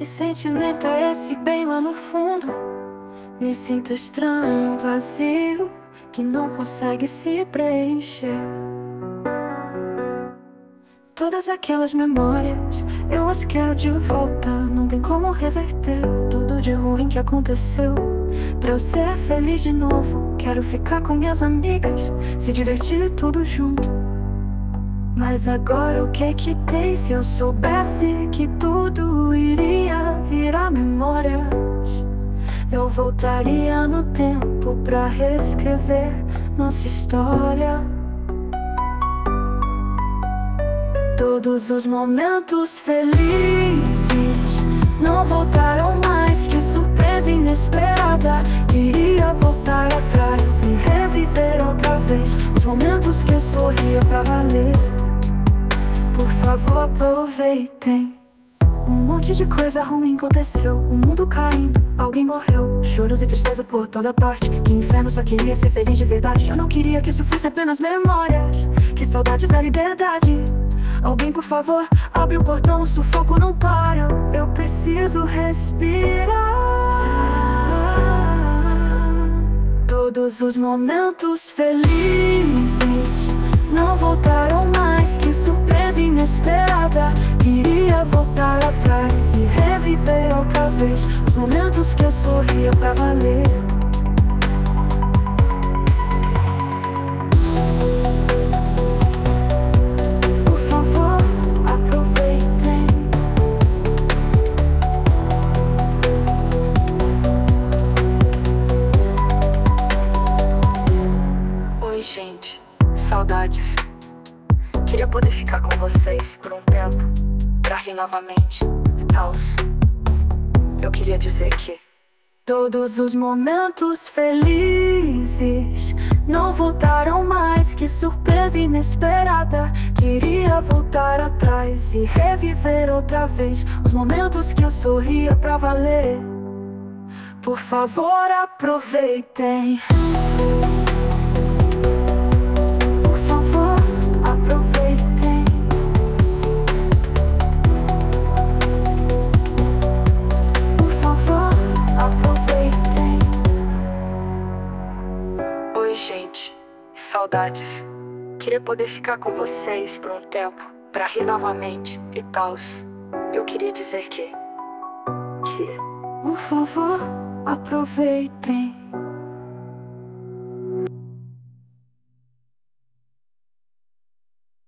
Que sentimento é esse bem lá no fundo? Me sinto estranho, vazio, que não consegue se preencher. Todas aquelas memórias, eu as quero de volta. Não tem como reverter tudo de ruim que aconteceu. Pra eu ser feliz de novo, quero ficar com minhas amigas, se divertir tudo junto. Mas agora o que que tem? Se eu soubesse que tudo iria virar memórias, eu voltaria no tempo pra reescrever nossa história. Todos os momentos felizes não voltaram mais. Que surpresa inesperada. Queria voltar atrás e reviver outra vez os momentos que eu sorria pra valer. Por favor, aproveitem. Um monte de coisa ruim aconteceu, o mundo caindo, alguém morreu, choros e tristeza por toda parte. Que inferno, só queria ser feliz de verdade. Eu não queria que isso fosse apenas memórias. Que saudades da liberdade. Alguém, por favor, abre o portão, o sufoco não para. Eu preciso respirar. Todos os momentos felizes não voltaram mais. Que surpresa inesperada. Queria voltar atrás e reviver outra vez os momentos que eu sorria pra valer. Por favor, aproveitem. Oi, gente, saudades. Queria poder ficar com vocês por um tempo, pra rir novamente e tals. Eu queria dizer que todos os momentos felizes não voltaram mais. Que surpresa inesperada. Queria voltar atrás e reviver outra vez os momentos que eu sorria pra valer. Por favor, aproveitem. Por favor, aproveitem. Por favor, aproveitem. Oi, gente, saudades. Queria poder ficar com vocês por um tempo, pra rir novamente e tals. Eu queria dizer que por favor, aproveitem.